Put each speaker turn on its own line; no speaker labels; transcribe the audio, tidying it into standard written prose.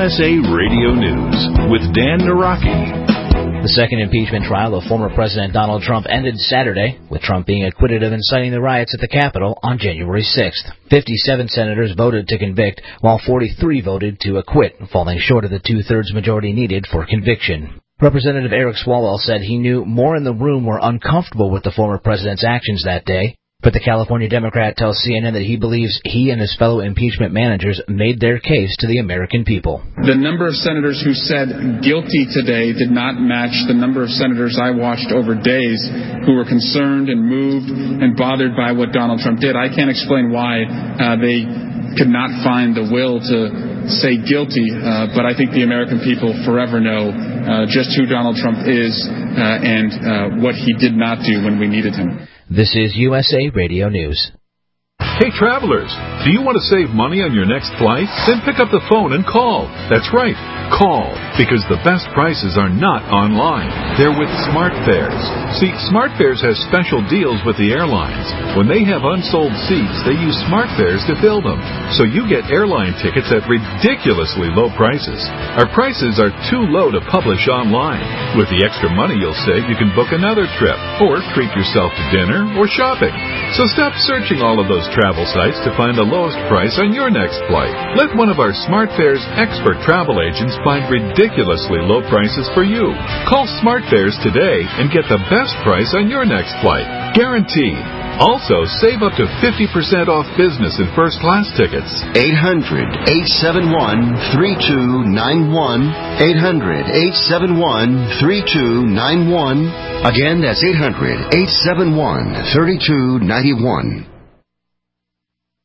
USA Radio News with Dan Naraki.
The second impeachment trial of former President Donald Trump ended Saturday, with Trump being acquitted of inciting the riots at the Capitol on January 6th. 57 senators voted to convict, while 43 voted to acquit, falling short of the two-thirds majority needed for conviction. Representative Eric Swalwell said he knew more in the room were uncomfortable with the former president's actions that day. But the California Democrat tells CNN that he believes he and his fellow impeachment managers made their case to the American people.
The number of senators who said guilty today did not match the number of senators I watched over days who were concerned and moved and bothered by what Donald Trump did. I can't explain why they could not find the will to say guilty, but I think the American people forever know just who Donald Trump is and what he did not do when we needed him.
This is USA Radio News.
Hey, travelers, do you want to save money on your next flight? Then pick up the phone and call. That's right, call, because the best prices are not online. They're with SmartFares. See, SmartFares has special deals with the airlines. When they have unsold seats, they use SmartFares to fill them. So you get airline tickets at ridiculously low prices. Our prices are too low to publish online. With the extra money you'll save, you can book another trip, or treat yourself to dinner or shopping. So stop searching all of those travel sites to find the lowest price on your next flight. Let one of our SmartFares expert travel agents find ridiculously low prices for you. Call SmartFares today and get the best price on your next flight. Guaranteed. Also, save up to 50% off business and first-class tickets.
800-871-3291. 800-871-3291. Again, that's 800-871-3291.